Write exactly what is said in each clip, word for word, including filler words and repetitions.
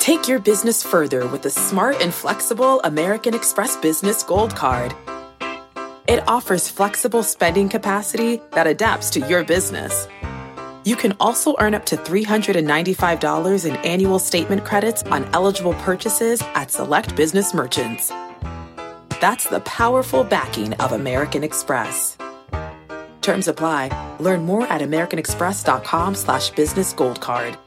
Take your business further with the smart and flexible American Express Business Gold Card. It offers flexible spending capacity that adapts to your business. You can also earn up to three hundred ninety-five dollars in annual statement credits on eligible purchases at select business merchants. That's the powerful backing of American Express. Terms apply. Learn more at americanexpress.com slash business gold card.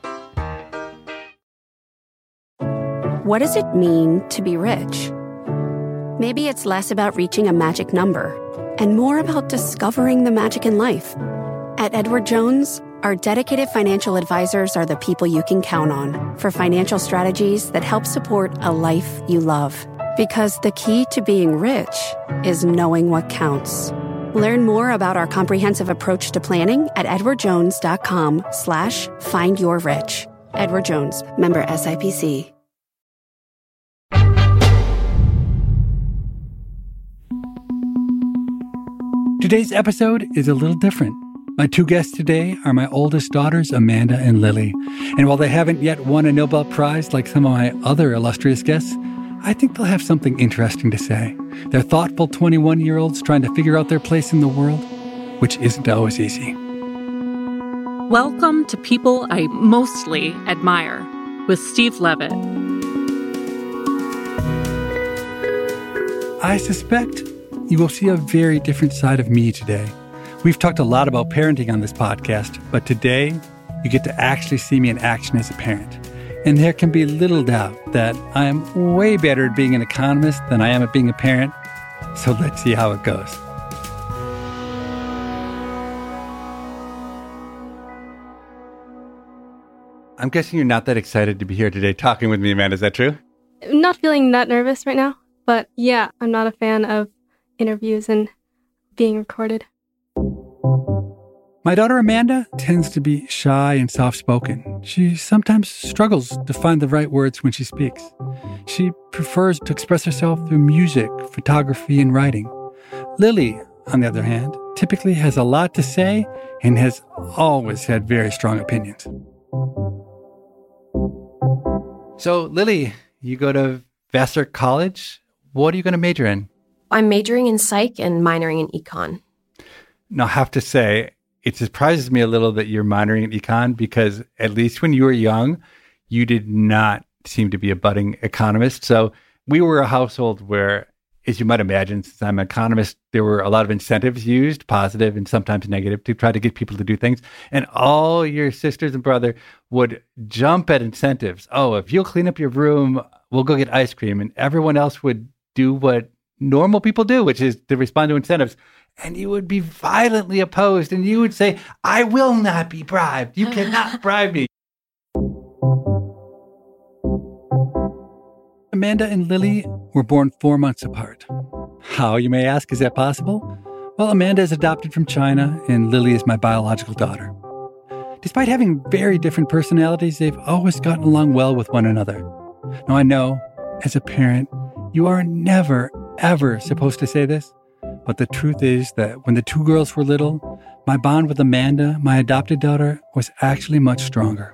What does it mean to be rich? Maybe it's less about reaching a magic number and more about discovering the magic in life. At Edward Jones, our dedicated financial advisors are the people you can count on for financial strategies that help support a life you love. Because the key to being rich is knowing what counts. Learn more about our comprehensive approach to planning at edwardjones.com slash find your rich. Edward Jones, member S I P C. Today's episode is a little different. My two guests today are my oldest daughters, Amanda and Lily. And while they haven't yet won a Nobel Prize like some of my other illustrious guests, I think they'll have something interesting to say. They're thoughtful twenty-one-year-olds trying to figure out their place in the world, which isn't always easy. Welcome to People I Mostly Admire with Steve Levitt. I suspect you will see a very different side of me today. We've talked a lot about parenting on this podcast, but today you get to actually see me in action as a parent. And there can be little doubt that I am way better at being an economist than I am at being a parent. So let's see how it goes. I'm guessing you're not that excited to be here today talking with me, Amanda. Is that true? I'm not feeling that nervous right now, but yeah, I'm not a fan of interviews and being recorded. My daughter Amanda tends to be shy and soft-spoken. She sometimes struggles to find the right words when she speaks. She prefers to express herself through music, photography, and writing. Lily, on the other hand, typically has a lot to say and has always had very strong opinions. So, Lily, you go to Vassar College. What are you going to major in? I'm majoring in psych and minoring in econ. Now, I have to say, it surprises me a little that you're minoring in econ because at least when you were young, you did not seem to be a budding economist. So we were a household where, as you might imagine, since I'm an economist, there were a lot of incentives used, positive and sometimes negative, to try to get people to do things. And all your sisters and brother would jump at incentives. Oh, if you'll clean up your room, we'll go get ice cream. And everyone else would do what normal people do, which is to respond to incentives. And you would be violently opposed. And you would say, I will not be bribed. You cannot bribe me. Amanda and Lily were born four months apart. How, you may ask, is that possible? Well, Amanda is adopted from China, and Lily is my biological daughter. Despite having very different personalities, they've always gotten along well with one another. Now, I know, as a parent, you are never, ever supposed to say this, but the truth is that when the two girls were little, my bond with Amanda, my adopted daughter, was actually much stronger.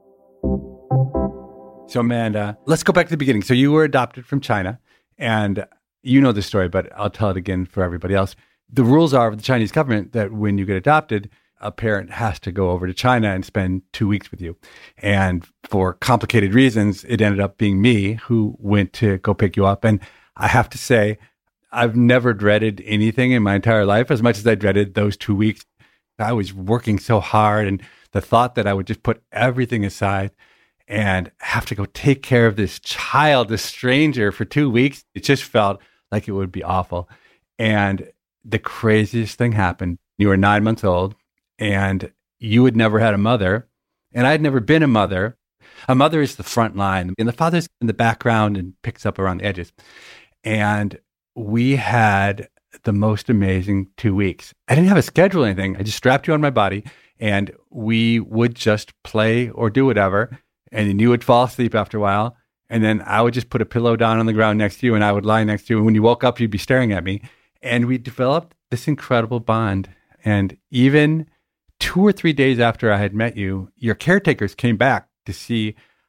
So, Amanda, let's go back to the beginning. So you were adopted from China, and you know the story, but I'll tell it again for everybody else. The rules are of the Chinese government that when you get adopted, a parent has to go over to China and spend two weeks with you. And for complicated reasons, it ended up being me who went to go pick you up. And I have to say, I've never dreaded anything in my entire life as much as I dreaded those two weeks. I was working so hard, and the thought that I would just put everything aside and have to go take care of this child, this stranger for two weeks, it just felt like it would be awful. And the craziest thing happened. You were nine months old, and you had never had a mother, and I had never been a mother. A mother is the front line, and the father's in the background and picks up around the edges. And we had the most amazing two weeks. I didn't have a schedule or anything. I just strapped you on my body, and we would just play or do whatever. And then you would fall asleep after a while. And then I would just put a pillow down on the ground next to you, and I would lie next to you. And when you woke up, you'd be staring at me. And we developed this incredible bond. And even two or three days after I had met you, your caretakers came back to see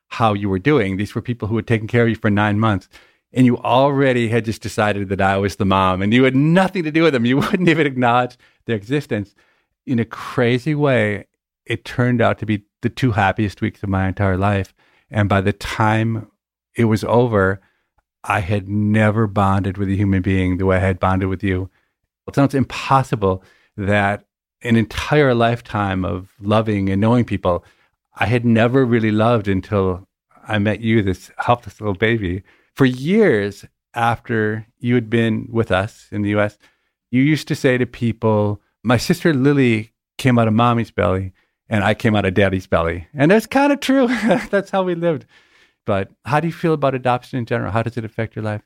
how you were doing. These were people who had taken care of you for nine months. And you already had just decided that I was the mom, and you had nothing to do with them. You wouldn't even acknowledge their existence. In a crazy way, it turned out to be the two happiest weeks of my entire life. And by the time it was over, I had never bonded with a human being the way I had bonded with you. It sounds impossible that an entire lifetime of loving and knowing people, I had never really loved until I met you, this helpless little baby. For years after you had been with us in the U S, you used to say to people, my sister Lily came out of mommy's belly and I came out of daddy's belly. And that's kind of true. That's how we lived. But how do you feel about adoption in general? How does it affect your life?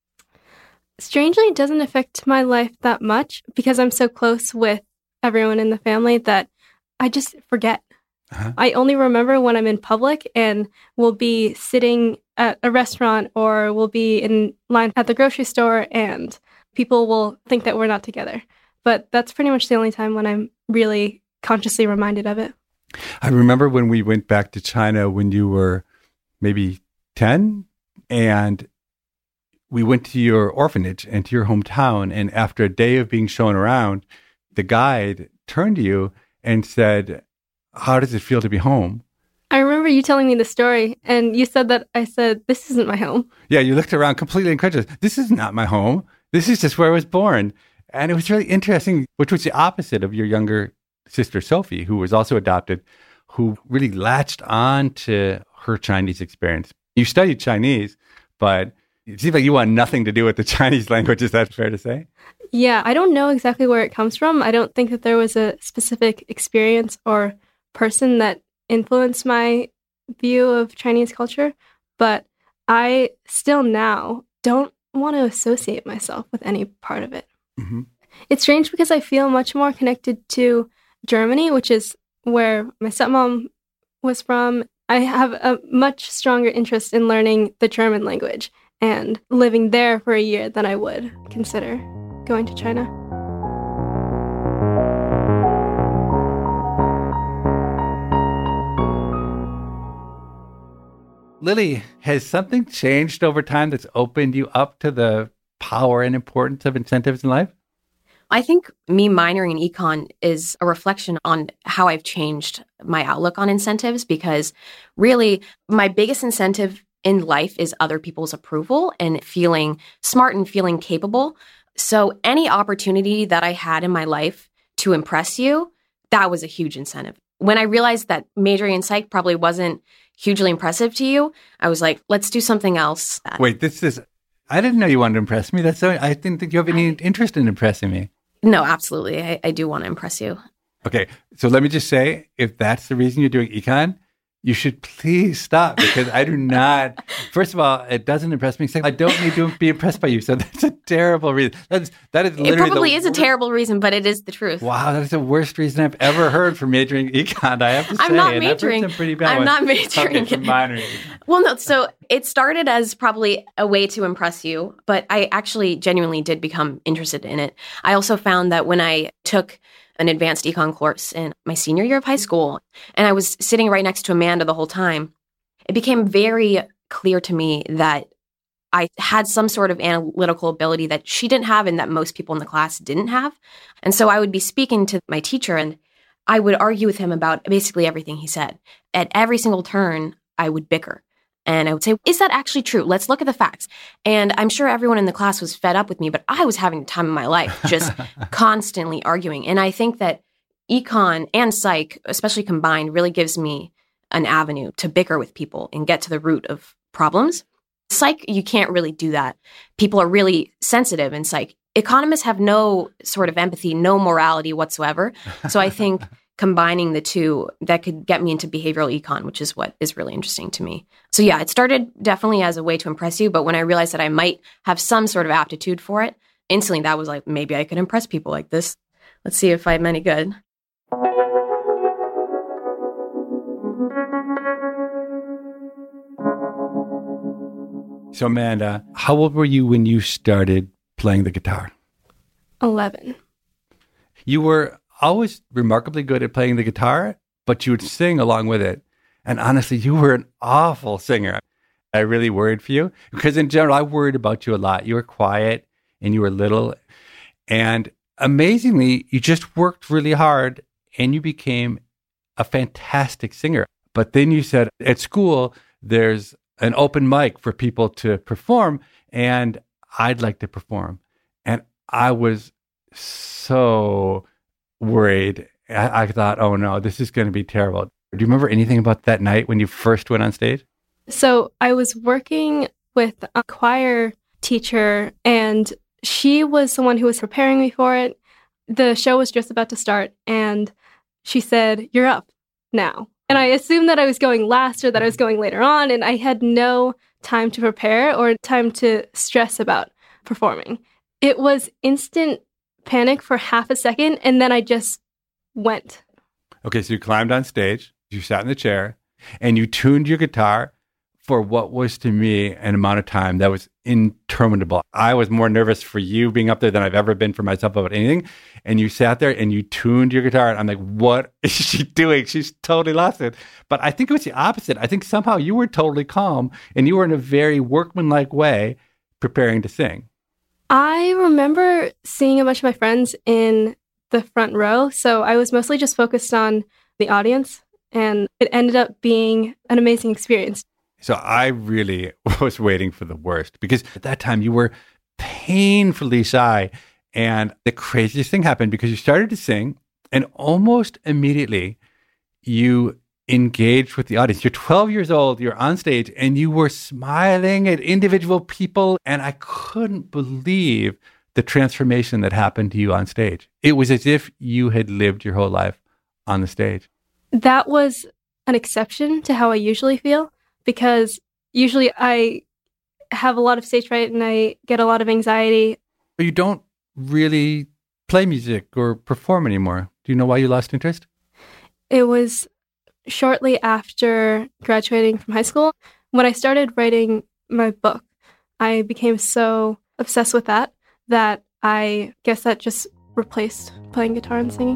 Strangely, it doesn't affect my life that much because I'm so close with everyone in the family that I just forget. Uh-huh. I only remember when I'm in public and we'll be sitting at a restaurant or we'll be in line at the grocery store and people will think that we're not together. But that's pretty much the only time when I'm really consciously reminded of it. I remember when we went back to China when you were maybe ten, and we went to your orphanage and to your hometown. And after a day of being shown around, the guide turned to you and said, how does it feel to be home? I remember you telling me the story, and you said that I said, this isn't my home. Yeah, you looked around completely incredulous. This is not my home. This is just where I was born. And it was really interesting, which was the opposite of your younger sister, Sophie, who was also adopted, who really latched on to her Chinese experience. You studied Chinese, but it seems like you want nothing to do with the Chinese language. Is that fair to say? Yeah, I don't know exactly where it comes from. I don't think that there was a specific experience or person that influenced my view of Chinese culture, but I still now don't want to associate myself with any part of it. Mm-hmm. It's strange because I feel much more connected to Germany, which is where my stepmom was from. I have a much stronger interest in learning the German language and living there for a year than I would consider going to China. Lily, has something changed over time that's opened you up to the power and importance of incentives in life? I think me minoring in econ is a reflection on how I've changed my outlook on incentives, because really my biggest incentive in life is other people's approval and feeling smart and feeling capable. So any opportunity that I had in my life to impress you, that was a huge incentive. When I realized that majoring in psych probably wasn't hugely impressive to you, I was like, let's do something else. Wait, this is, I didn't know you wanted to impress me. That's so, I didn't think you have any I, interest in impressing me. No, absolutely. I, I do want to impress you. Okay. So let me just say, if that's the reason you're doing econ, you should please stop, because I do not, first of all, it doesn't impress me. Second, I don't need to be impressed by you. So that's a terrible reason. That's, that is literally It probably the is worst. a terrible reason, but it is the truth. Wow, that is the worst reason I've ever heard for majoring econ, I have to say. I'm not and majoring. I've heard some pretty bad I'm ones. not majoring. Okay, for minoring. Well, no, so it started as probably a way to impress you, but I actually genuinely did become interested in it. I also found that when I took an advanced econ course in my senior year of high school, and I was sitting right next to Amanda the whole time, it became very clear to me that I had some sort of analytical ability that she didn't have and that most people in the class didn't have. And so I would be speaking to my teacher and I would argue with him about basically everything he said. At every single turn, I would bicker. And I would say, is that actually true? Let's look at the facts. And I'm sure everyone in the class was fed up with me, but I was having the time of my life, just constantly arguing. And I think that econ and psych, especially combined, really gives me an avenue to bicker with people and get to the root of problems. Psych, you can't really do that. People are really sensitive in psych. Economists have no sort of empathy, no morality whatsoever. So I think combining the two, that could get me into behavioral econ, which is what is really interesting to me. So yeah, it started definitely as a way to impress you, but when I realized that I might have some sort of aptitude for it, instantly that was like, maybe I could impress people like this. Let's see if I'm any good. So Amanda, how old were you when you started playing the guitar? eleven. You were always remarkably good at playing the guitar, but you would sing along with it. And honestly, you were an awful singer. I really worried for you because in general, I worried about you a lot. You were quiet and you were little. And amazingly, you just worked really hard and you became a fantastic singer. But then you said at school, there's an open mic for people to perform and I'd like to perform. And I was so worried. I, I thought, oh no, this is going to be terrible. Do you remember anything about that night when you first went on stage? So I was working with a choir teacher and she was the one who was preparing me for it. The show was just about to start and she said, "You're up now." And I assumed that I was going last or that I was going later on. And I had no time to prepare or time to stress about performing. It was instant panic for half a second. And then I just went. Okay, so you climbed on stage, you sat in the chair, and you tuned your guitar for what was to me an amount of time that was interminable. I was more nervous for you being up there than I've ever been for myself about anything. And you sat there and you tuned your guitar. And I'm like, what is she doing? She's totally lost it. But I think it was the opposite. I think somehow you were totally calm and you were in a very workmanlike way preparing to sing. I remember seeing a bunch of my friends in the front row. So I was mostly just focused on the audience. And it ended up being an amazing experience. So I really was waiting for the worst because at that time you were painfully shy. And the craziest thing happened because you started to sing and almost immediately you engaged with the audience. You're twelve years old, you're on stage and you were smiling at individual people. And I couldn't believe the transformation that happened to you on stage. It was as if you had lived your whole life on the stage. That was an exception to how I usually feel. Because usually I have a lot of stage fright and I get a lot of anxiety. But you don't really play music or perform anymore. Do you know why you lost interest? It was shortly after graduating from high school. When I started writing my book, I became so obsessed with that that I guess that just replaced playing guitar and singing.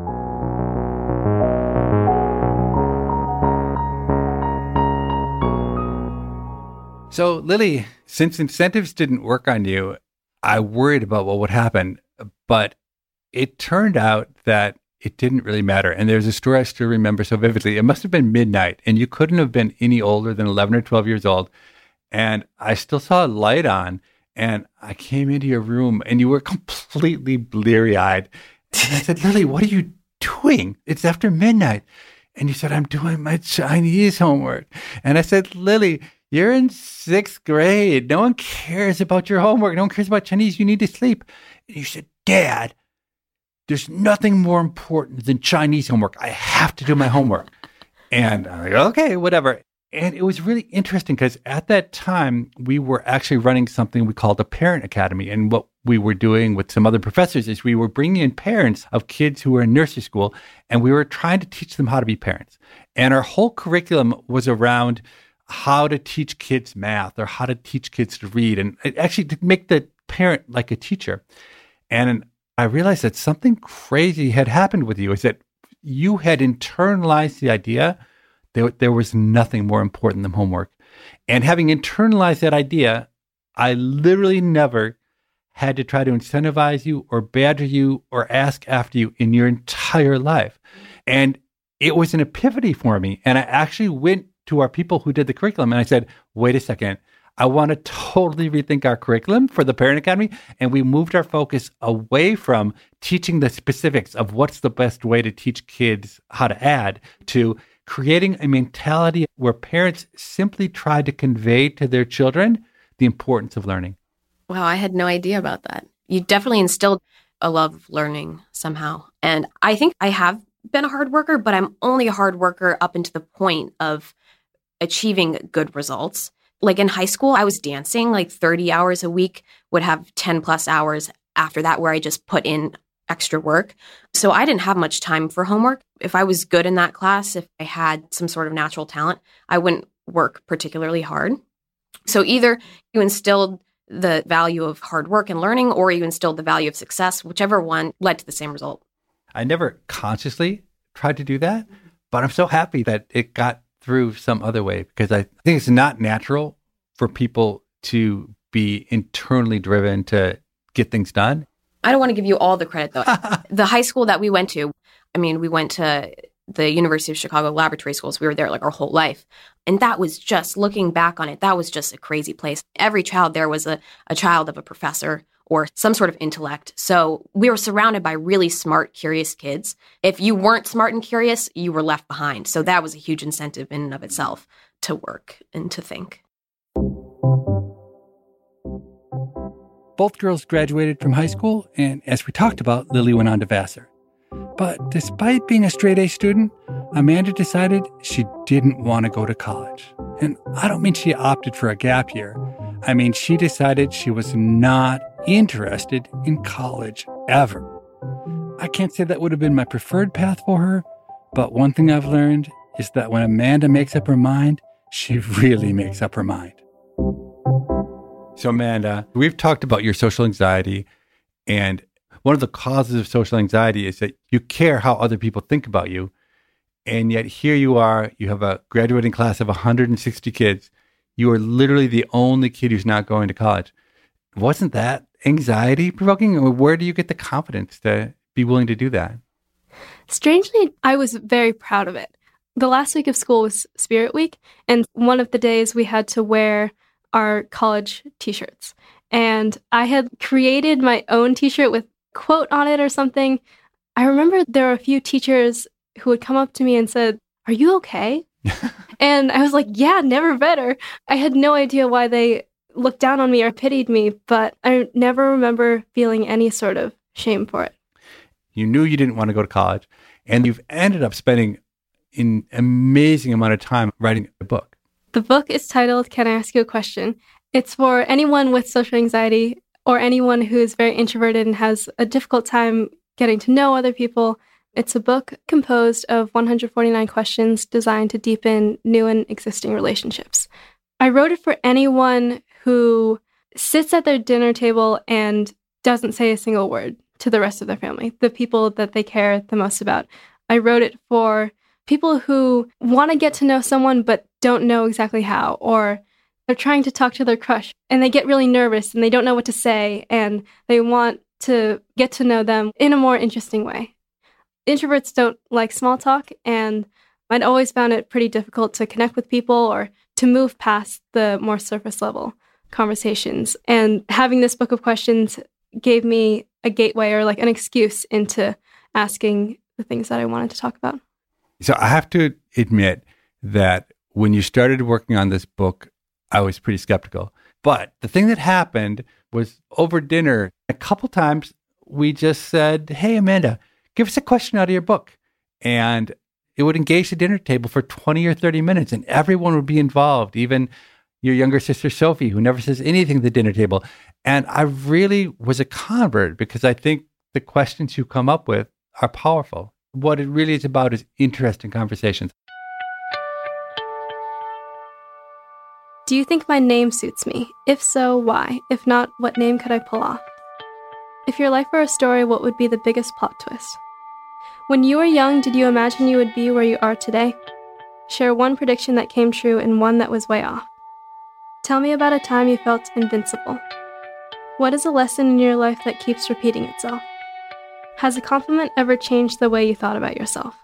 So, Lily, since incentives didn't work on you, I worried about what would happen. But it turned out that it didn't really matter. And there's a story I still remember so vividly. It must have been midnight, and you couldn't have been any older than eleven or twelve years old. And I still saw a light on, and I came into your room, and you were completely bleary-eyed. And I said, Lily, what are you doing? It's after midnight. And you said, I'm doing my Chinese homework. And I said, Lily, you're in sixth grade. No one cares about your homework. No one cares about Chinese. You need to sleep. And you said, Dad, there's nothing more important than Chinese homework. I have to do my homework. And I'm like, okay, whatever. And it was really interesting because at that time, we were actually running something we called a parent academy. And what we were doing with some other professors is we were bringing in parents of kids who were in nursery school, and we were trying to teach them how to be parents. And our whole curriculum was around how to teach kids math or how to teach kids to read, and actually to make the parent like a teacher. And I realized that something crazy had happened with you, is that you had internalized the idea that there was nothing more important than homework. And having internalized that idea, I literally never had to try to incentivize you or badger you or ask after you in your entire life. And it was an epiphany for me. And I actually went to our people who did the curriculum and I said, wait a second, I want to totally rethink our curriculum for the Parent Academy. And we moved our focus away from teaching the specifics of what's the best way to teach kids how to add to creating a mentality where parents simply try to convey to their children the importance of learning. Wow, I had no idea about that. You definitely instilled a love of learning somehow. And I think I have been a hard worker, but I'm only a hard worker up until the point of achieving good results. Like in high school, I was dancing like thirty hours a week, would have ten plus hours after that where I just put in extra work. So I didn't have much time for homework. If I was good in that class, if I had some sort of natural talent, I wouldn't work particularly hard. So either you instilled the value of hard work and learning, or you instilled the value of success, whichever one led to the same result. I never consciously tried to do that, but I'm so happy that it got through some other way, because I think it's not natural for people to be internally driven to get things done. I don't want to give you all the credit, though. The high school that we went to, I mean, we went to the University of Chicago Laboratory Schools. We were there like our whole life. And that was just, looking back on it, that was just a crazy place. Every child there was a, a child of a professor or some sort of intellect. So we were surrounded by really smart, curious kids. If you weren't smart and curious, you were left behind. So that was a huge incentive in and of itself to work and to think. Both girls graduated from high school, and as we talked about, Lily went on to Vassar. But despite being a straight-A student, Amanda decided she didn't want to go to college. And I don't mean she opted for a gap year. I mean, she decided she was not interested in college ever. I can't say that would have been my preferred path for her, but one thing I've learned is that when Amanda makes up her mind, she really makes up her mind. So Amanda, we've talked about your social anxiety, and one of the causes of social anxiety is that you care how other people think about you. And yet here you are, you have a graduating class of one hundred sixty kids. You are literally the only kid who's not going to college. Wasn't that anxiety provoking? Or where do you get the confidence to be willing to do that? Strangely, I was very proud of it. The last week of school was Spirit Week, and one of the days we had to wear our college t-shirts. And I had created my own t-shirt with quote on it or something. I remember there were a few teachers who would come up to me and said, "Are you okay?" And I was like, yeah, never better. I had no idea why they looked down on me or pitied me, but I never remember feeling any sort of shame for it. You knew you didn't want to go to college, and you've ended up spending an amazing amount of time writing a book. The book is titled, Can I Ask You a Question? It's for anyone with social anxiety or anyone who is very introverted and has a difficult time getting to know other people. It's a book composed of one hundred forty-nine questions designed to deepen new and existing relationships. I wrote it for anyone who sits at their dinner table and doesn't say a single word to the rest of their family, the people that they care the most about. I wrote it for people who want to get to know someone but don't know exactly how, or they're trying to talk to their crush and they get really nervous and they don't know what to say and they want to get to know them in a more interesting way. Introverts don't like small talk, and I'd always found it pretty difficult to connect with people or to move past the more surface level conversations. And having this book of questions gave me a gateway or like an excuse into asking the things that I wanted to talk about. So I have to admit that when you started working on this book, I was pretty skeptical. But the thing that happened was over dinner, a couple times we just said, "Hey, Amanda, give us a question out of your book." And it would engage the dinner table for twenty or thirty minutes, and everyone would be involved, even your younger sister, Sophie, who never says anything at the dinner table. And I really was a convert because I think the questions you come up with are powerful. What it really is about is interesting conversations. Do you think my name suits me? If so, why? If not, what name could I pull off? If your life were a story, what would be the biggest plot twist? When you were young, did you imagine you would be where you are today? Share one prediction that came true and one that was way off. Tell me about a time you felt invincible. What is a lesson in your life that keeps repeating itself? Has a compliment ever changed the way you thought about yourself?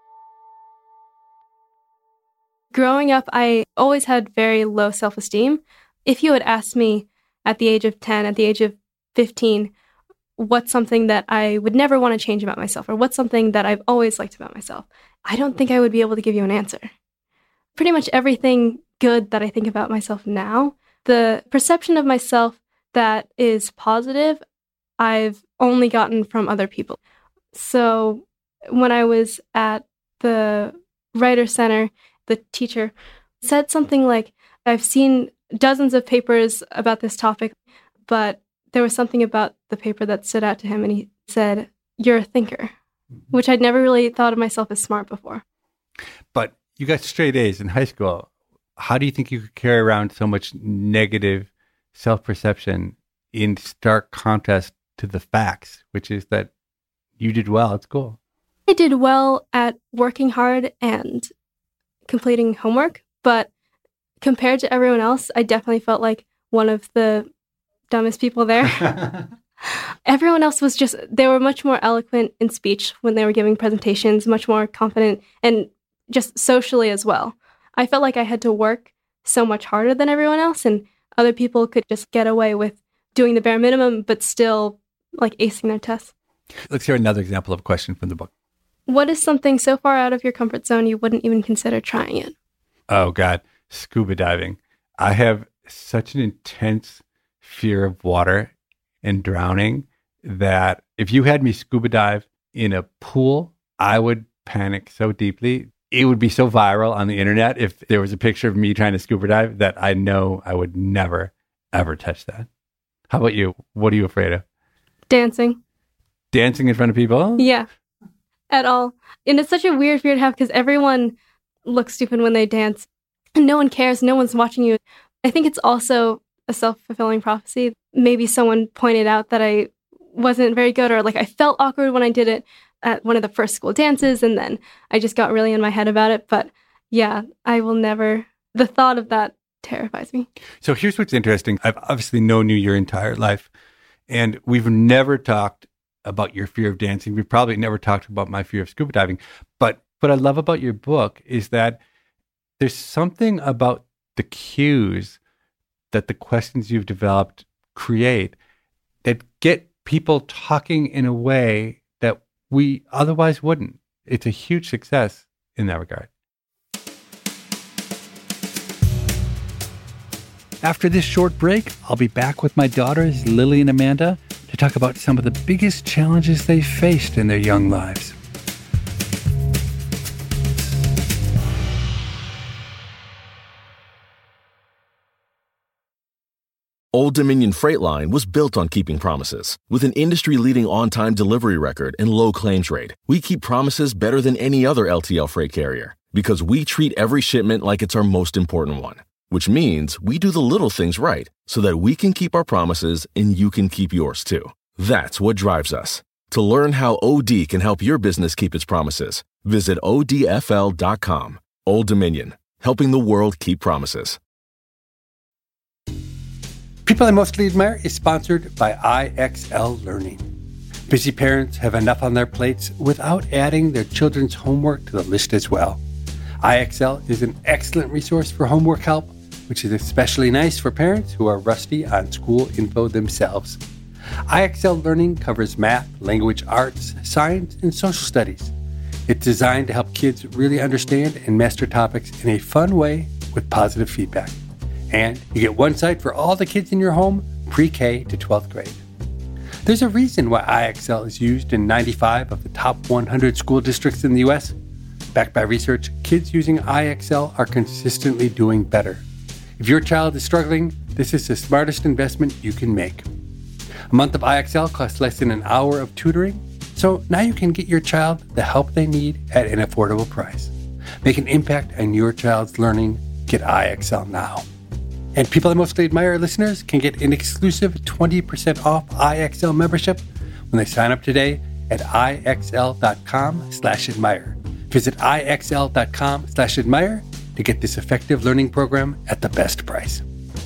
Growing up, I always had very low self-esteem. If you had asked me at the age of ten, at the age of fifteen, what's something that I would never want to change about myself, or what's something that I've always liked about myself, I don't think I would be able to give you an answer. Pretty much everything good that I think about myself now, the perception of myself that is positive, I've only gotten from other people. So when I was at the Writer Center, the teacher said something like, I've seen dozens of papers about this topic, but there was something about the paper that stood out to him, and he said, "You're a thinker," which I'd never really thought of myself as smart before. But you got straight A's in high school. How do you think you could carry around so much negative self-perception in stark contrast to the facts, which is that you did well at school? I did well at working hard and completing homework, but compared to everyone else, I definitely felt like one of the dumbest people there. Everyone else was just, they were much more eloquent in speech when they were giving presentations, much more confident, and just socially as well. I felt like I had to work so much harder than everyone else, and other people could just get away with doing the bare minimum, but still like acing their tests. Let's hear another example of a question from the book. What is something so far out of your comfort zone you wouldn't even consider trying it? Oh, God. Scuba diving. I have such an intense fear of water and drowning that if you had me scuba dive in a pool, I would panic so deeply. It would be so viral on the internet if there was a picture of me trying to scuba dive that I know I would never, ever touch that. How about you? What are you afraid of? Dancing. Dancing in front of people? Yeah, at all. And it's such a weird fear to have because everyone looks stupid when they dance. And no one cares. No one's watching you. I think it's also a self-fulfilling prophecy. Maybe someone pointed out that I wasn't very good, or like I felt awkward when I did it at one of the first school dances, and then I just got really in my head about it. But yeah, I will never, the thought of that terrifies me. So here's what's interesting. I've obviously known you your entire life, and we've never talked about your fear of dancing. We've probably never talked about my fear of scuba diving. But what I love about your book is that there's something about the cues that the questions you've developed create that get people talking in a way that we otherwise wouldn't. It's a huge success in that regard. After this short break, I'll be back with my daughters, Lily and Amanda, to talk about some of the biggest challenges they've faced in their young lives. Old Dominion Freight Line was built on keeping promises. With an industry-leading on-time delivery record and low claims rate, we keep promises better than any other L T L freight carrier because we treat every shipment like it's our most important one, which means we do the little things right so that we can keep our promises and you can keep yours too. That's what drives us. To learn how O D can help your business keep its promises, visit O D F L dot com. Old Dominion, helping the world keep promises. People I Mostly Admire is sponsored by I X L Learning. Busy parents have enough on their plates without adding their children's homework to the list as well. I X L is an excellent resource for homework help, which is especially nice for parents who are rusty on school info themselves. I X L Learning covers math, language arts, science, and social studies. It's designed to help kids really understand and master topics in a fun way with positive feedback. And you get one site for all the kids in your home, pre-K to twelfth grade. There's a reason why I X L is used in ninety-five of the top one hundred school districts in the U S. Backed by research, kids using I X L are consistently doing better. If your child is struggling, this is the smartest investment you can make. A month of I X L costs less than an hour of tutoring, so now you can get your child the help they need at an affordable price. Make an impact on your child's learning. Get I X L now. And People I Mostly Admire listeners can get an exclusive twenty percent off I X L membership when they sign up today at IXL.com slash admire. Visit IXL.com slash admire to get this effective learning program at the best price.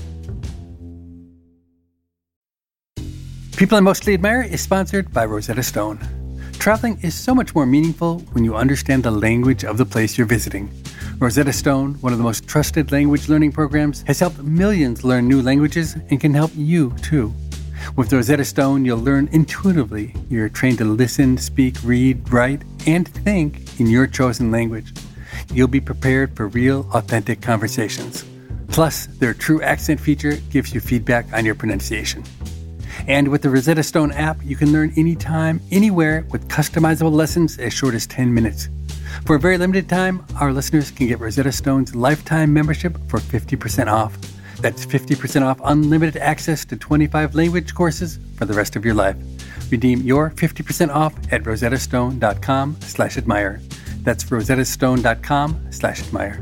People I Mostly Admire is sponsored by Rosetta Stone. Traveling is so much more meaningful when you understand the language of the place you're visiting. Rosetta Stone, one of the most trusted language learning programs, has helped millions learn new languages and can help you too. With Rosetta Stone, you'll learn intuitively. You're trained to listen, speak, read, write, and think in your chosen language. You'll be prepared for real, authentic conversations. Plus, their True Accent feature gives you feedback on your pronunciation. And with the Rosetta Stone app, you can learn anytime, anywhere with customizable lessons as short as ten minutes. For a very limited time, our listeners can get Rosetta Stone's lifetime membership for fifty percent off. That's fifty percent off unlimited access to twenty-five language courses for the rest of your life. Redeem your fifty percent off at rosettastone.com slash admire. That's rosettastone.com slash admire.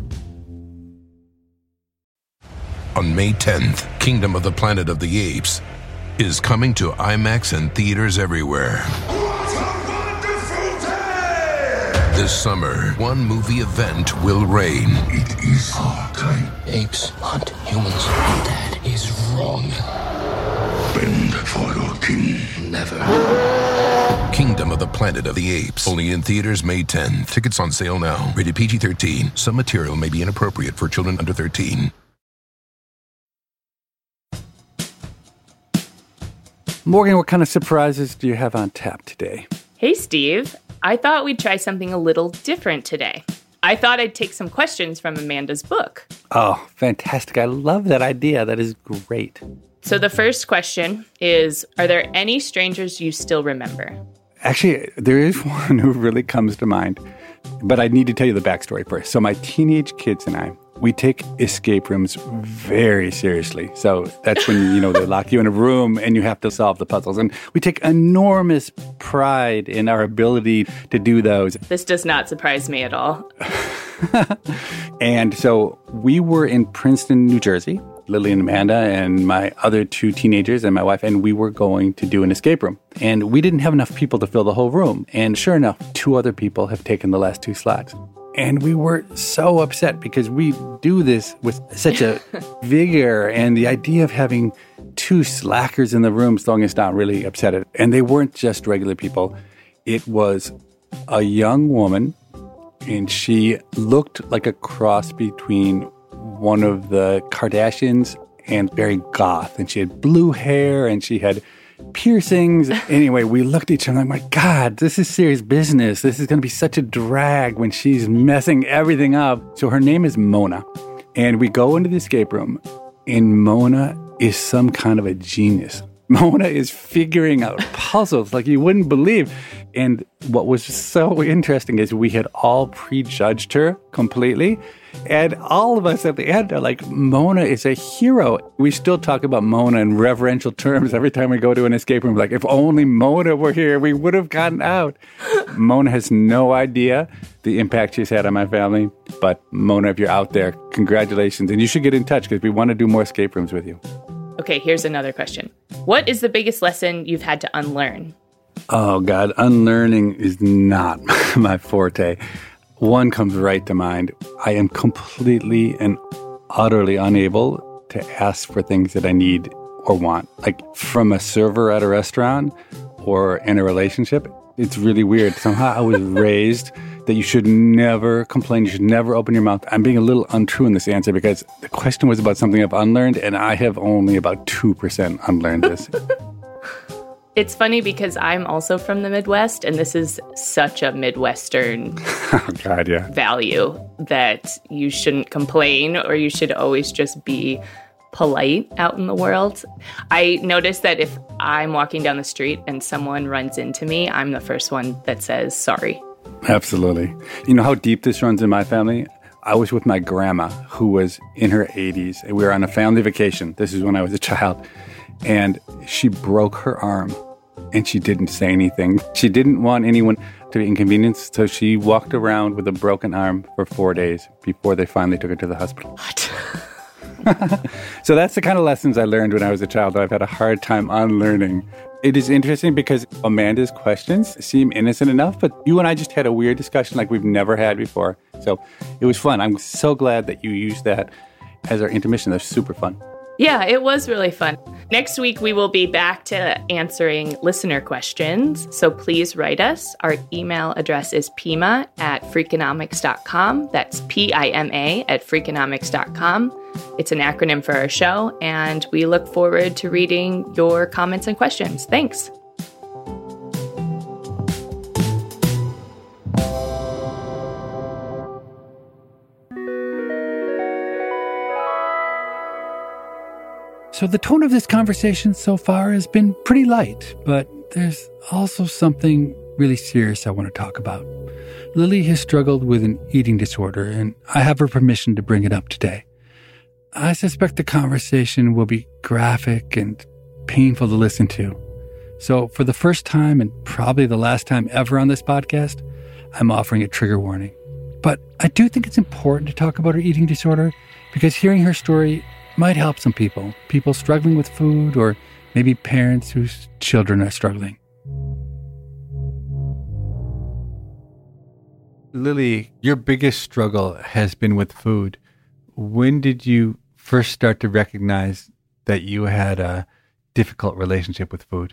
On May tenth, Kingdom of the Planet of the Apes is coming to IMAX and theaters everywhere. This summer, one movie event will reign. It is our time. Apes hunt humans. That is wrong. Bend for your king. Never. Kingdom of the Planet of the Apes. Only in theaters May tenth. Tickets on sale now. Rated P G thirteen. Some material may be inappropriate for children under thirteen. Morgan, what kind of surprises do you have on tap today? Hey, Steve. I thought we'd try something a little different today. I thought I'd take some questions from Amanda's book. Oh, fantastic. I love that idea. That is great. So the first question is, are there any strangers you still remember? Actually, there is one who really comes to mind, but I need to tell you the backstory first. So my teenage kids and I, we take escape rooms very seriously. So that's when, you know, they lock you in a room and you have to solve the puzzles. And we take enormous pride in our ability to do those. This does not surprise me at all. And so we were in Princeton, New Jersey, Lily and Amanda and my other two teenagers and my wife, and we were going to do an escape room. And we didn't have enough people to fill the whole room. And sure enough, two other people have taken the last two slots. And we were so upset because we do this with such a vigor, and the idea of having two slackers in the room slowing us down really upset it. And they weren't just regular people. It was a young woman, and she looked like a cross between one of the Kardashians and very goth. And she had blue hair, and she had piercings. Anyway, we looked at each other and I'm like, God, this is serious business. This is going to be such a drag when she's messing everything up. So her name is Mona. And we go into the escape room, and Mona is some kind of a genius. Mona is figuring out puzzles like you wouldn't believe. And what was so interesting is we had all prejudged her completely. And all of us at the end are like, Mona is a hero. We still talk about Mona in reverential terms every time we go to an escape room. Like, if only Mona were here, we would have gotten out. Mona has no idea the impact she's had on my family. But Mona, if you're out there, congratulations. And you should get in touch because we want to do more escape rooms with you. Okay, here's another question. What is the biggest lesson you've had to unlearn? Oh, God, unlearning is not my forte. One comes right to mind. I am completely and utterly unable to ask for things that I need or want. Like from a server at a restaurant or in a relationship. It's really weird. Somehow I was raised that you should never complain. You should never open your mouth. I'm being a little untrue in this answer because the question was about something I've unlearned, and I have only about two percent unlearned this. It's funny because I'm also from the Midwest, and this is such a Midwestern oh, God, yeah. value that you shouldn't complain or you should always just be polite out in the world. I notice that if I'm walking down the street and someone runs into me, I'm the first one that says sorry. Absolutely. You know how deep this runs in my family? I was with my grandma, who was in her eighties, and we were on a family vacation. This is when I was a child. And she broke her arm, and she didn't say anything. She didn't want anyone to be inconvenienced, so she walked around with a broken arm for four days before they finally took her to the hospital. What? So that's the kind of lessons I learned when I was a child that I've had a hard time unlearning. It is interesting because Amanda's questions seem innocent enough, but you and I just had a weird discussion like we've never had before. So it was fun. I'm so glad that you used that as our intermission. That's super fun. Yeah, it was really fun. Next week, we will be back to answering listener questions. So please write us. Our email address is pima at freakonomics dot com. That's P I M A at freakonomics dot com. It's an acronym for our show, and we look forward to reading your comments and questions. Thanks. So the tone of this conversation so far has been pretty light, but there's also something really serious I want to talk about. Lily has struggled with an eating disorder, and I have her permission to bring it up today. I suspect the conversation will be graphic and painful to listen to. So for the first time, and probably the last time ever on this podcast, I'm offering a trigger warning. But I do think it's important to talk about her eating disorder because hearing her story might help some people, people struggling with food, or maybe parents whose children are struggling. Lily, your biggest struggle has been with food. When did you first start to recognize that you had a difficult relationship with food?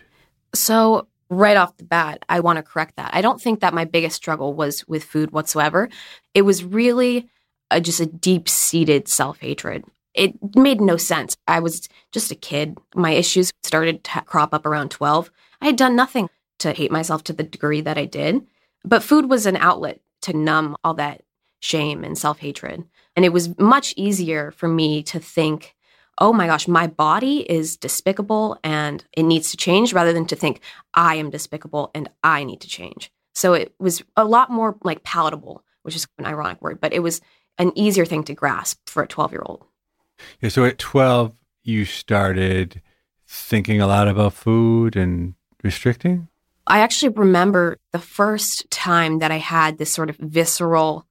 So right off the bat, I want to correct that. I don't think that my biggest struggle was with food whatsoever. It was really a, just a deep-seated self-hatred. It made no sense. I was just a kid. My issues started to crop up around twelve. I had done nothing to hate myself to the degree that I did. But food was an outlet to numb all that shame and self-hatred. And it was much easier for me to think, oh my gosh, my body is despicable and it needs to change, rather than to think I am despicable and I need to change. So it was a lot more like palatable, which is an ironic word, but it was an easier thing to grasp for a twelve-year-old. Yeah, so at twelve, you started thinking a lot about food and restricting? I actually remember the first time that I had this sort of visceral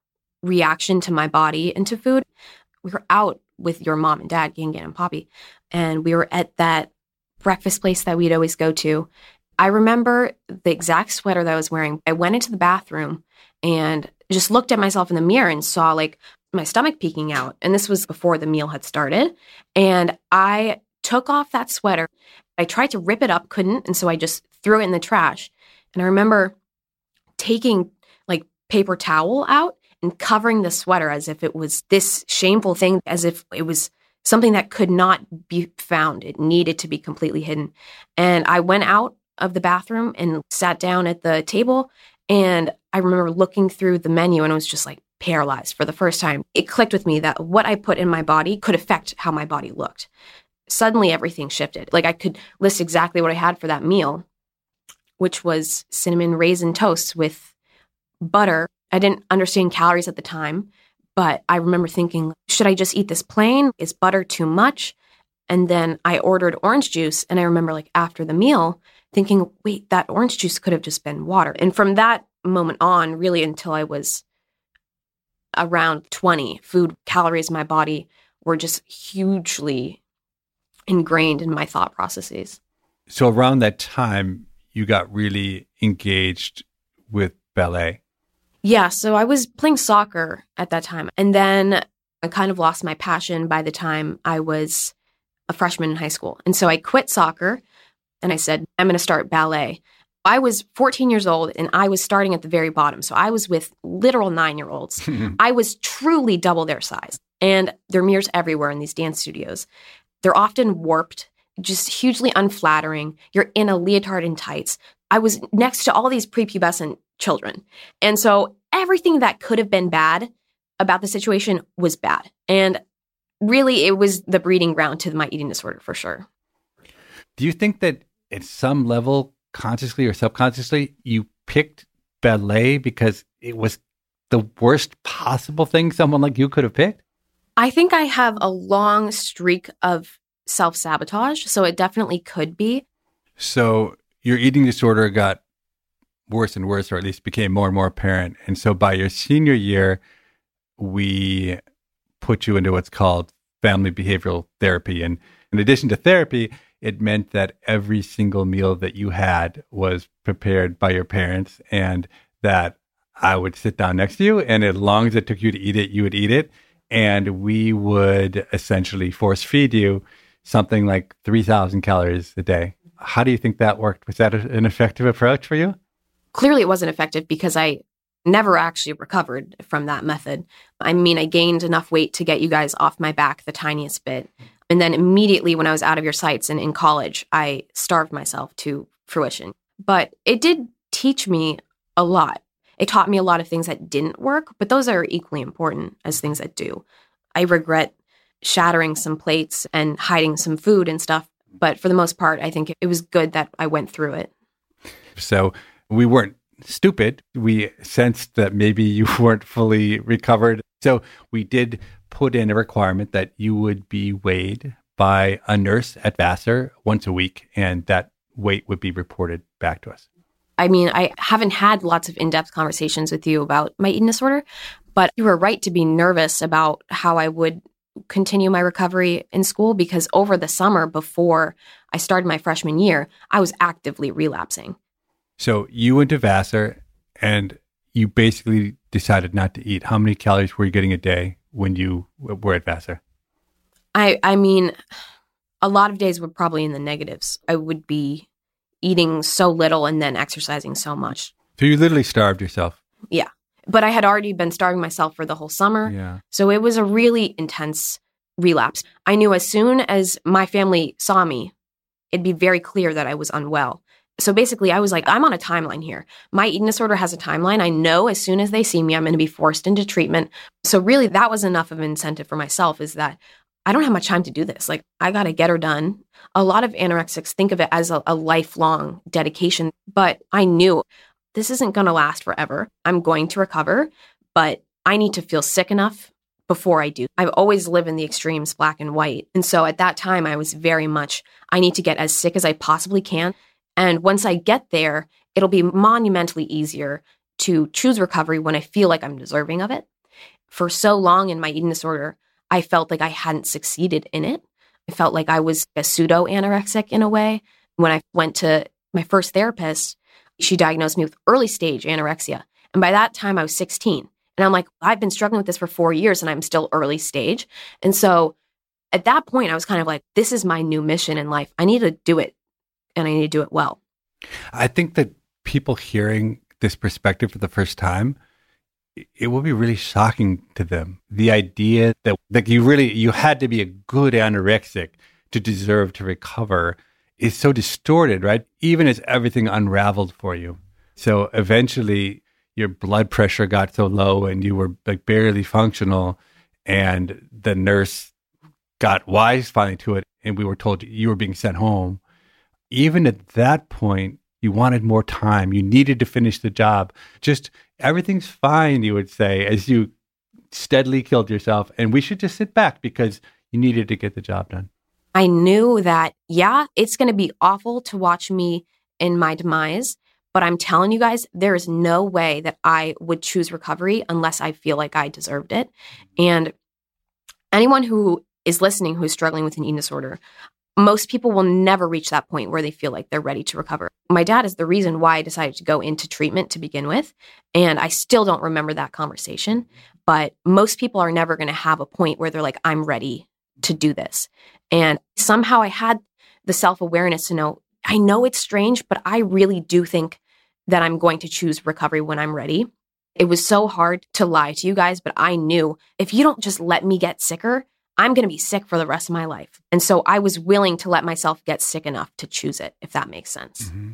reaction to my body and to food. We were out with your mom and dad, Gangan and Poppy, and we were at that breakfast place that we'd always go to. I remember the exact sweater that I was wearing. I went into the bathroom and just looked at myself in the mirror and saw like my stomach peeking out. And this was before the meal had started. And I took off that sweater. I tried to rip it up, couldn't. And so I just threw it in the trash. And I remember taking like paper towel out and covering the sweater as if it was this shameful thing, as if it was something that could not be found. It needed to be completely hidden. And I went out of the bathroom and sat down at the table. And I remember looking through the menu and I was just like paralyzed for the first time. It clicked with me that what I put in my body could affect how my body looked. Suddenly everything shifted. Like I could list exactly what I had for that meal, which was cinnamon raisin toast with butter. I didn't understand calories at the time, but I remember thinking, should I just eat this plain? Is butter too much? And then I ordered orange juice. And I remember like after the meal thinking, wait, that orange juice could have just been water. And from that moment on, really until I was around twenty, food calories in my body were just hugely ingrained in my thought processes. So around that time, you got really engaged with ballet. Yeah, so I was playing soccer at that time. And then I kind of lost my passion by the time I was a freshman in high school. And so I quit soccer and I said, I'm going to start ballet. I was fourteen years old and I was starting at the very bottom. So I was with literal nine-year-olds. I was truly double their size. And there are mirrors everywhere in these dance studios. They're often warped, just hugely unflattering. You're in a leotard and tights. I was next to all these prepubescent children. And so everything that could have been bad about the situation was bad. And really, it was the breeding ground to my eating disorder for sure. Do you think that at some level, consciously or subconsciously, you picked ballet because it was the worst possible thing someone like you could have picked? I think I have a long streak of self-sabotage, so it definitely could be. So your eating disorder got worse and worse, or at least became more and more apparent. And so by your senior year, we put you into what's called family behavioral therapy. And in addition to therapy, it meant that every single meal that you had was prepared by your parents, and that I would sit down next to you, and as long as it took you to eat it, you would eat it. And we would essentially force feed you something like three thousand calories a day. How do you think that worked? Was that an effective approach for you? Clearly it wasn't effective because I never actually recovered from that method. I mean, I gained enough weight to get you guys off my back the tiniest bit. And then immediately when I was out of your sights and in college, I starved myself to fruition. But it did teach me a lot. It taught me a lot of things that didn't work, but those are equally important as things that do. I regret shattering some plates and hiding some food and stuff. But for the most part, I think it was good that I went through it. So we weren't stupid. We sensed that maybe you weren't fully recovered. So we did put in a requirement that you would be weighed by a nurse at Vassar once a week, and that weight would be reported back to us. I mean, I haven't had lots of in-depth conversations with you about my eating disorder, but you were right to be nervous about how I would continue my recovery in school, because over the summer before I started my freshman year, I was actively relapsing. So you went to Vassar and you basically decided not to eat, how many calories were you getting a day when you were at Vassar? I, I mean, a lot of days were probably in the negatives. I would be eating so little and then exercising so much. So you literally starved yourself. Yeah. But I had already been starving myself for the whole summer. Yeah. So it was a really intense relapse. I knew as soon as my family saw me, it'd be very clear that I was unwell. So basically, I was like, I'm on a timeline here. My eating disorder has a timeline. I know as soon as they see me, I'm going to be forced into treatment. So really, that was enough of an incentive for myself, is that I don't have much time to do this. Like, I got to get her done. A lot of anorexics think of it as a, a lifelong dedication, but I knew this isn't going to last forever. I'm going to recover, but I need to feel sick enough before I do. I've always lived in the extremes, black and white. And so at that time, I was very much, I need to get as sick as I possibly can. And once I get there, it'll be monumentally easier to choose recovery when I feel like I'm deserving of it. For so long in my eating disorder, I felt like I hadn't succeeded in it. I felt like I was a pseudo-anorexic in a way. When I went to my first therapist, she diagnosed me with early stage anorexia. And by that time, I was sixteen. And I'm like, I've been struggling with this for four years and I'm still early stage. And so at that point, I was kind of like, this is my new mission in life. I need to do it, and I need to do it well. I think that people hearing this perspective for the first time, it will be really shocking to them. The idea that like you really, you had to be a good anorexic to deserve to recover is so distorted, right? Even as everything unraveled for you. So eventually your blood pressure got so low and you were like barely functional, and the nurse got wise finally to it, and we were told you were being sent home. Even at that point, you wanted more time. You needed to finish the job. Just everything's fine, you would say, as you steadily killed yourself. And we should just sit back because you needed to get the job done. I knew that, yeah, it's going to be awful to watch me in my demise. But I'm telling you guys, there is no way that I would choose recovery unless I feel like I deserved it. And anyone who is listening who is struggling with an eating disorder, most people will never reach that point where they feel like they're ready to recover. My dad is the reason why I decided to go into treatment to begin with. And I still don't remember that conversation. But most people are never going to have a point where they're like, I'm ready to do this. And somehow I had the self-awareness to know, I know it's strange, but I really do think that I'm going to choose recovery when I'm ready. It was so hard to lie to you guys, but I knew if you don't just let me get sicker, I'm going to be sick for the rest of my life. And so I was willing to let myself get sick enough to choose it, if that makes sense. Mm-hmm.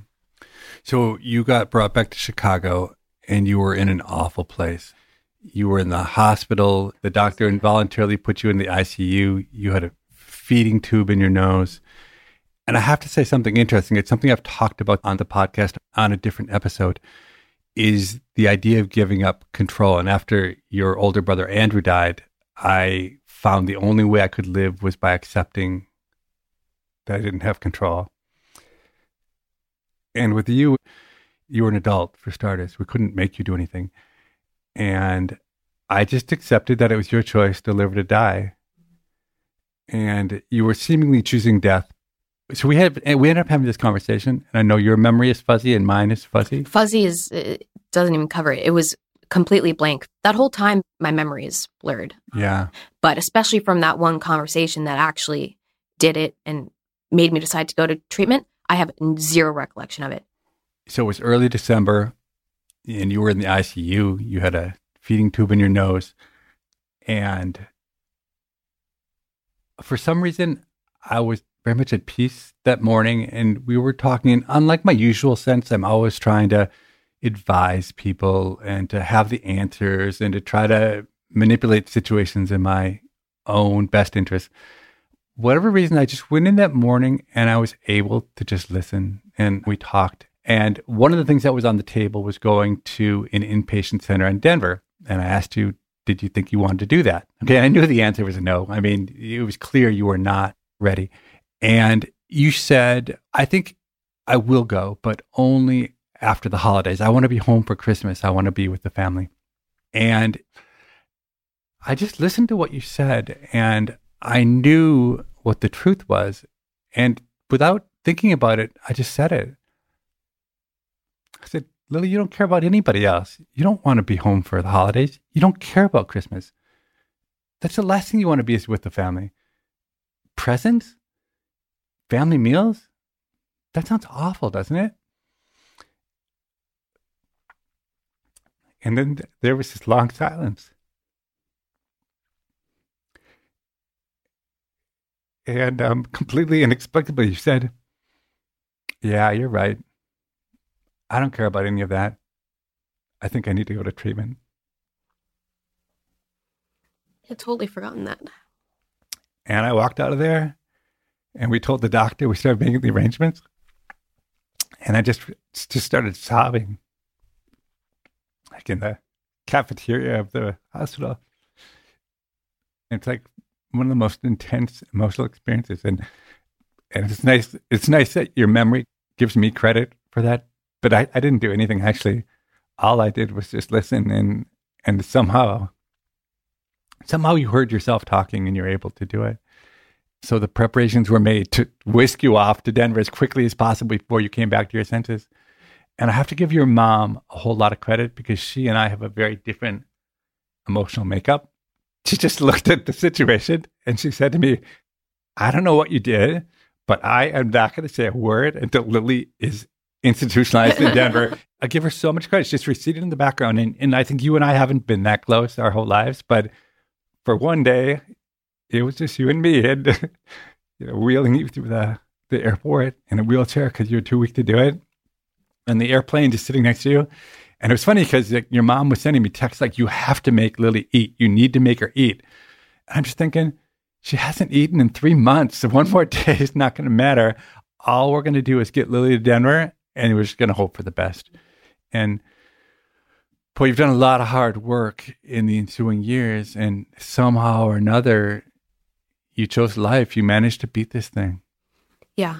So you got brought back to Chicago and you were in an awful place. You were in the hospital. The doctor involuntarily put you in the I C U. You had a feeding tube in your nose. And I have to say something interesting. It's something I've talked about on the podcast on a different episode, is the idea of giving up control. And after your older brother, Andrew, died, I found the only way I could live was by accepting that I didn't have control. And with you, you were an adult, for starters. We couldn't make you do anything. And I just accepted that it was your choice to live or to die. And you were seemingly choosing death. So we had we ended up having this conversation, and I know your memory is fuzzy and mine is fuzzy. Fuzzy is it doesn't even cover it. It was completely blank. That whole time, my memory is blurred. Yeah. But especially from that one conversation that actually did it and made me decide to go to treatment, I have zero recollection of it. So it was early December, and you were in the I C U. You had a feeding tube in your nose, and for some reason, I was very much at peace that morning, and we were talking, and unlike my usual sense, I'm always trying to advise people and to have the answers and to try to manipulate situations in my own best interest. Whatever reason, I just went in that morning and I was able to just listen, and we talked. And one of the things that was on the table was going to an inpatient center in Denver. And I asked you, did you think you wanted to do that? Okay, I knew the answer was no. I mean, it was clear you were not ready. And you said, I think I will go, but only after the holidays. I want to be home for Christmas. I want to be with the family. And I just listened to what you said, and I knew what the truth was. And without thinking about it, I just said it. I said, Lily, you don't care about anybody else. You don't want to be home for the holidays. You don't care about Christmas. That's the last thing you want to be is with the family. Presents? Family meals? That sounds awful, doesn't it? And then there was this long silence. And um, completely inexplicably, you said, yeah, you're right. I don't care about any of that. I think I need to go to treatment. I'd totally forgotten that. And I walked out of there, and we told the doctor, we started making the arrangements. And I just just started sobbing, like in the cafeteria of the hospital. It's like one of the most intense emotional experiences. And and it's nice it's nice that your memory gives me credit for that. But I, I didn't do anything, actually. All I did was just listen, and and somehow, somehow you heard yourself talking and you're able to do it. So the preparations were made to whisk you off to Denver as quickly as possible before you came back to your senses. And I have to give your mom a whole lot of credit because she and I have a very different emotional makeup. She just looked at the situation and she said to me, I don't know what you did, but I am not going to say a word until Lily is institutionalized in Denver. I give her so much credit. She's just receded in the background. And, and I think you and I haven't been that close our whole lives. But for one day, it was just you and me, and you know, wheeling you through the, the airport in a wheelchair because you were too weak to do it. And the airplane just sitting next to you. And it was funny because like, your mom was sending me texts like, you have to make Lily eat. You need to make her eat. And I'm just thinking, she hasn't eaten in three months. So one more day is not going to matter. All we're going to do is get Lily to Denver, and we're just going to hope for the best. And boy, you've done a lot of hard work in the ensuing years, and somehow or another, you chose life. You managed to beat this thing. Yeah.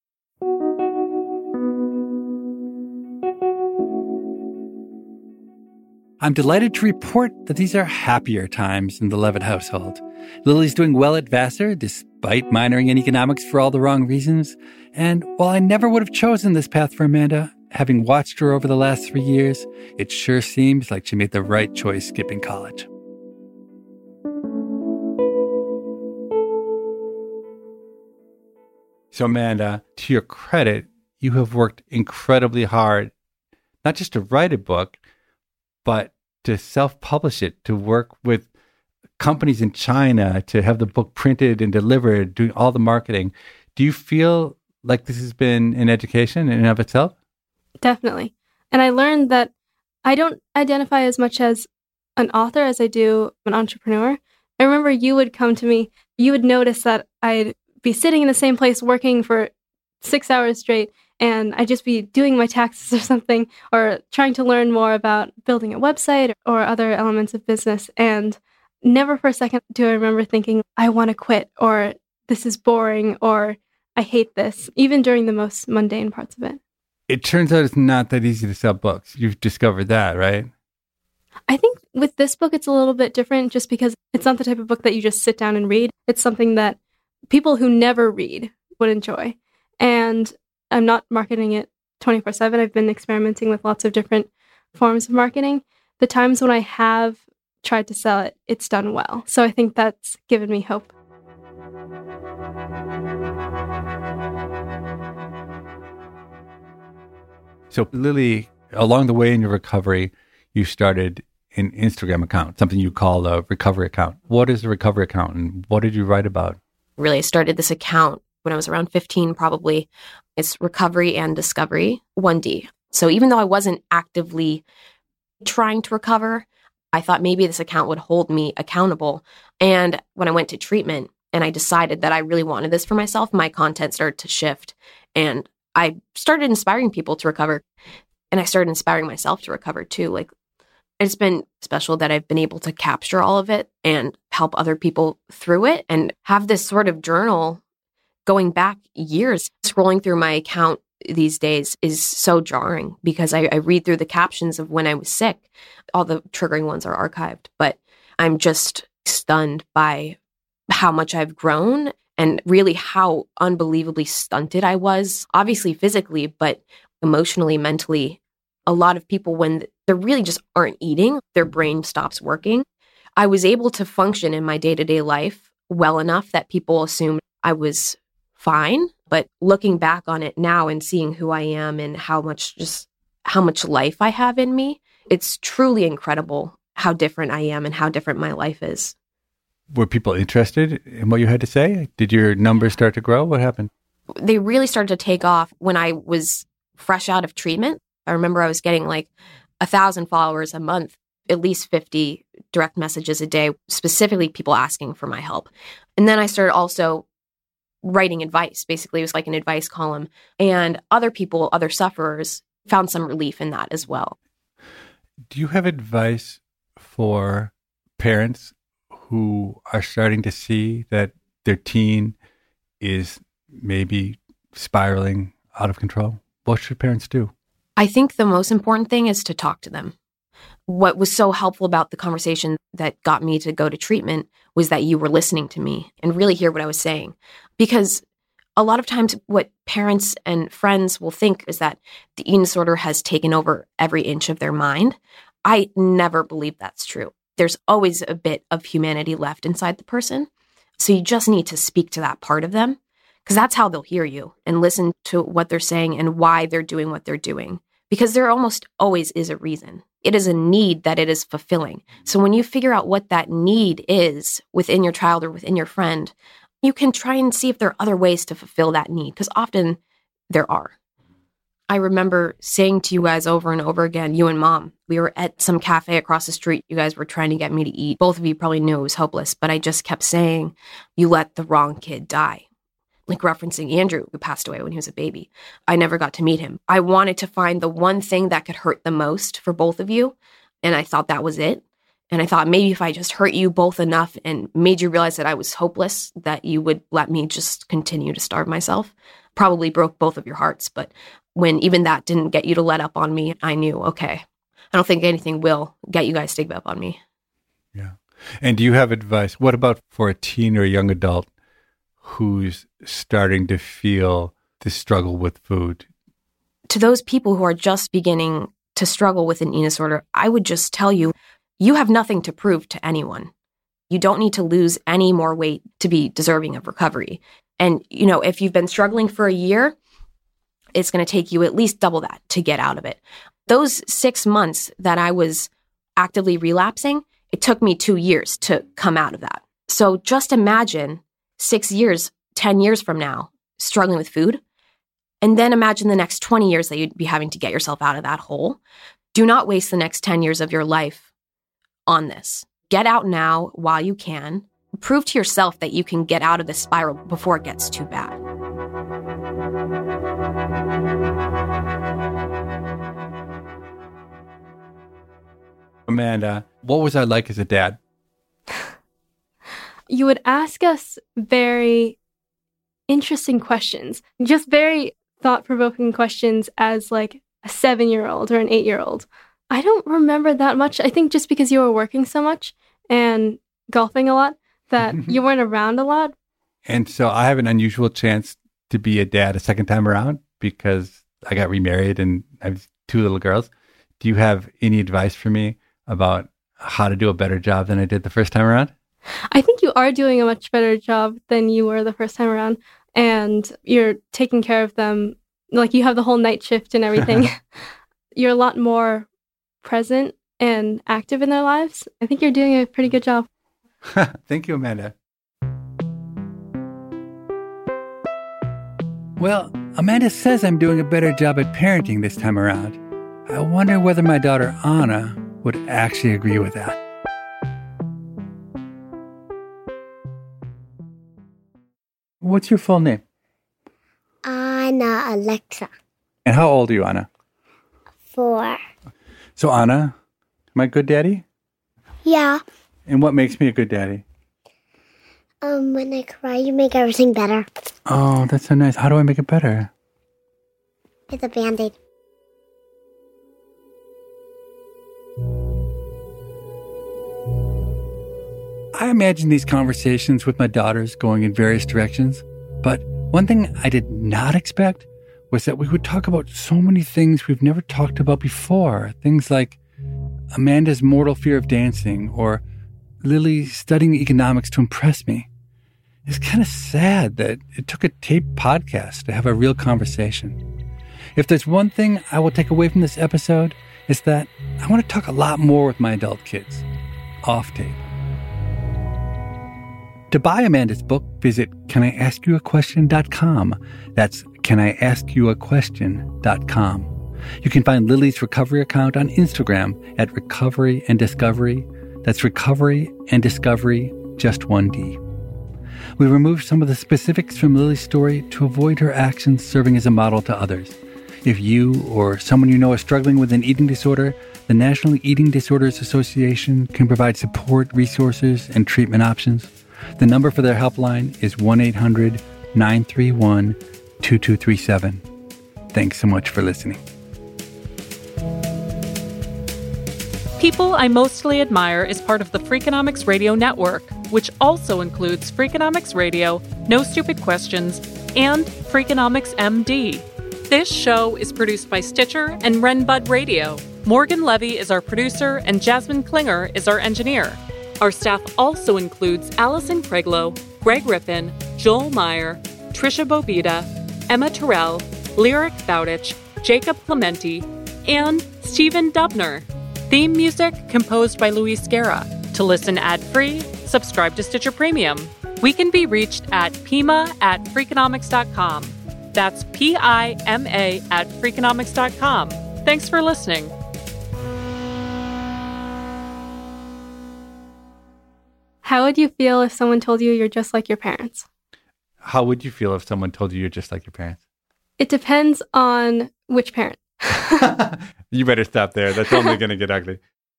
I'm delighted to report that these are happier times in the Levitt household. Lily's doing well at Vassar, despite minoring in economics for all the wrong reasons. And while I never would have chosen this path for Amanda, having watched her over the last three years, it sure seems like she made the right choice skipping college. So Amanda, to your credit, you have worked incredibly hard, not just to write a book, but to self-publish it, to work with companies in China, to have the book printed and delivered, doing all the marketing. Do you feel like this has been an education in and of itself? Definitely. And I learned that I don't identify as much as an author as I do an entrepreneur. I remember you would come to me, you would notice that I'd be sitting in the same place working for six hours straight, and I'd just be doing my taxes or something, or trying to learn more about building a website or other elements of business. And never for a second do I remember thinking, I want to quit, or this is boring, or I hate this, even during the most mundane parts of it. It turns out it's not that easy to sell books. You've discovered that, right? I think with this book, it's a little bit different just because it's not the type of book that you just sit down and read. It's something that people who never read would enjoy. And I'm not marketing it twenty-four seven. I've been experimenting with lots of different forms of marketing. The times when I have tried to sell it, it's done well. So I think that's given me hope. So Lily, along the way in your recovery, you started an Instagram account, something you call a recovery account. What is a recovery account, and what did you write about? Really, I started this account when I was around fifteen, probably. It's Recovery and Discovery, one D. So even though I wasn't actively trying to recover, I thought maybe this account would hold me accountable. And when I went to treatment and I decided that I really wanted this for myself, my content started to shift. And I started inspiring people to recover. And I started inspiring myself to recover too. Like, it's been special that I've been able to capture all of it and help other people through it and have this sort of journal going back years. Scrolling through my account these days is so jarring because I, I read through the captions of when I was sick. All the triggering ones are archived, but I'm just stunned by how much I've grown and really how unbelievably stunted I was, obviously physically, but emotionally, mentally, a lot of people, when they really just aren't eating, their brain stops working. I was able to function in my day-to-day life well enough that people assumed I was fine. But looking back on it now and seeing who I am and how much just how much life I have in me, it's truly incredible how different I am and how different my life is. Were people interested in what you had to say? Did your numbers start to grow? What happened? They really started to take off when I was fresh out of treatment. I remember I was getting like a thousand followers a month, at least fifty direct messages a day, specifically people asking for my help. And then I started also writing advice. Basically, it was like an advice column. And other people, other sufferers, found some relief in that as well. Do you have advice for parents who are starting to see that their teen is maybe spiraling out of control? What should parents do? I think the most important thing is to talk to them. What was so helpful about the conversation that got me to go to treatment was that you were listening to me and really hear what I was saying. Because a lot of times what parents and friends will think is that the eating disorder has taken over every inch of their mind. I never believe that's true. There's always a bit of humanity left inside the person. So you just need to speak to that part of them, because that's how they'll hear you and listen to what they're saying and why they're doing what they're doing. Because there almost always is a reason. It is a need that it is fulfilling. So when you figure out what that need is within your child or within your friend, you can try and see if there are other ways to fulfill that need, because often there are. I remember saying to you guys over and over again, you and Mom, we were at some cafe across the street. You guys were trying to get me to eat. Both of you probably knew it was hopeless, but I just kept saying, you let the wrong kid die. Like referencing Andrew, who passed away when he was a baby. I never got to meet him. I wanted to find the one thing that could hurt the most for both of you, and I thought that was it. And I thought maybe if I just hurt you both enough and made you realize that I was hopeless, that you would let me just continue to starve myself. Probably broke both of your hearts, but when even that didn't get you to let up on me, I knew, okay, I don't think anything will get you guys to give up on me. Yeah. And do you have advice? What about for a teen or a young adult who's starting to feel the struggle with food? To those people who are just beginning to struggle with an eating disorder, I would just tell you, you have nothing to prove to anyone. You don't need to lose any more weight to be deserving of recovery. And, you know, if you've been struggling for a year, it's going to take you at least double that to get out of it. Those six months that I was actively relapsing, it took me two years to come out of that. So just imagine six years, ten years from now, struggling with food. And then imagine the next twenty years that you'd be having to get yourself out of that hole. Do not waste the next ten years of your life on this. Get out now while you can. Prove to yourself that you can get out of this spiral before it gets too bad. Amanda, what was I like as a dad? You would ask us very interesting questions, just very thought-provoking questions as like a seven-year-old or an eight-year-old. I don't remember that much. I think just because you were working so much and golfing a lot that you weren't around a lot. And so I have an unusual chance to be a dad a second time around because I got remarried and I have two little girls. Do you have any advice for me about how to do a better job than I did the first time around? I think you are doing a much better job than you were the first time around. And you're taking care of them. Like you have the whole night shift and everything. You're a lot more present and active in their lives. I think you're doing a pretty good job. Thank you, Amanda. Well, Amanda says I'm doing a better job at parenting this time around. I wonder whether my daughter Anna would actually agree with that. What's your full name? Anna Alexa. And how old are you, Anna? Four. So, Anna, am I a good daddy? Yeah. And what makes me a good daddy? Um, when I cry, you make everything better. Oh, that's so nice. How do I make it better? With a Band-Aid. I imagine these conversations with my daughters going in various directions, but one thing I did not expect was that we would talk about so many things we've never talked about before. Things like Amanda's mortal fear of dancing or Lily studying economics to impress me. It's kind of sad that it took a taped podcast to have a real conversation. If there's one thing I will take away from this episode, it's that I want to talk a lot more with my adult kids, off tape. To buy Amanda's book, visit can I ask you a question dot com. That's can I ask you a question dot com. You can find Lily's recovery account on Instagram at Recovery and Discovery. That's Recovery and Discovery, just one D. We removed some of the specifics from Lily's story to avoid her actions serving as a model to others. If you or someone you know is struggling with an eating disorder, the National Eating Disorders Association can provide support, resources, and treatment options. The number for their helpline is one eight hundred nine three one two two three seven. Thanks so much for listening. People I Mostly Admire is part of the Freakonomics Radio Network, which also includes Freakonomics Radio, No Stupid Questions, and Freakonomics M D. This show is produced by Stitcher and Renbud Radio. Morgan Levy is our producer, and Jasmine Klinger is our engineer. Our staff also includes Allison Craiglow, Greg Rippin, Joel Meyer, Trisha Bobita, Emma Terrell, Lyric Bowditch, Jacob Clementi, and Stephen Dubner. Theme music composed by Luis Guerra. To listen ad-free, subscribe to Stitcher Premium. We can be reached at pima at freakonomics dot com. That's P I M A at freakonomics dot com. Thanks for listening. How would you feel if someone told you you're just like your parents? How would you feel if someone told you you're just like your parents? It depends on which parent. You better stop there. That's only going to get ugly.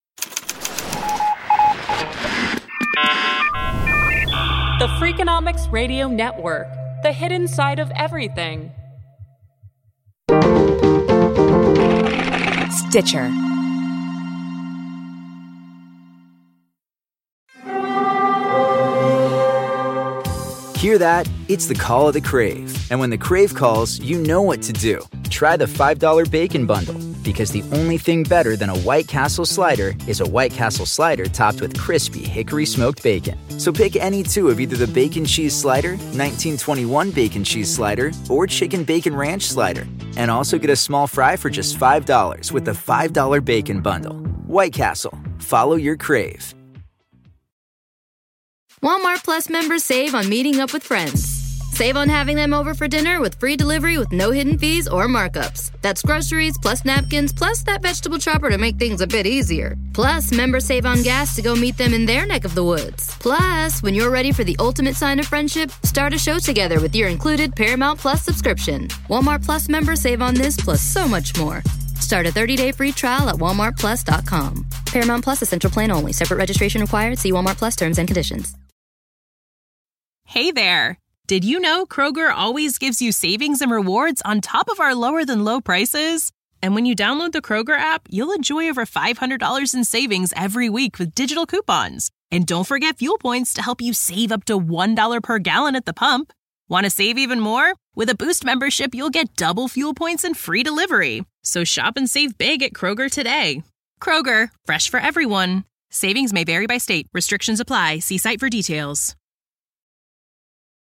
The Freakonomics Radio Network, the hidden side of everything. Stitcher. Hear that? It's the call of the Crave. And when the Crave calls, you know what to do. Try the five dollar Bacon Bundle, because the only thing better than a White Castle slider is a White Castle slider topped with crispy hickory smoked bacon. So pick any two of either the Bacon Cheese Slider, nineteen twenty-one Bacon Cheese Slider, or Chicken Bacon Ranch Slider. And also get a small fry for just five dollars with the five dollar Bacon Bundle. White Castle. Follow your Crave. Walmart Plus members save on meeting up with friends. Save on having them over for dinner with free delivery with no hidden fees or markups. That's groceries, plus napkins, plus that vegetable chopper to make things a bit easier. Plus, members save on gas to go meet them in their neck of the woods. Plus, when you're ready for the ultimate sign of friendship, start a show together with your included Paramount Plus subscription. Walmart Plus members save on this plus so much more. Start a thirty-day free trial at walmart plus dot com. Paramount Plus Essential Plan only. Separate registration required. See Walmart Plus terms and conditions. Hey there. Did you know Kroger always gives you savings and rewards on top of our lower than low prices? And when you download the Kroger app, you'll enjoy over five hundred dollars in savings every week with digital coupons. And don't forget fuel points to help you save up to one dollar per gallon at the pump. Want to save even more? With a Boost membership, you'll get double fuel points and free delivery. So shop and save big at Kroger today. Kroger, fresh for everyone. Savings may vary by state. Restrictions apply. See site for details.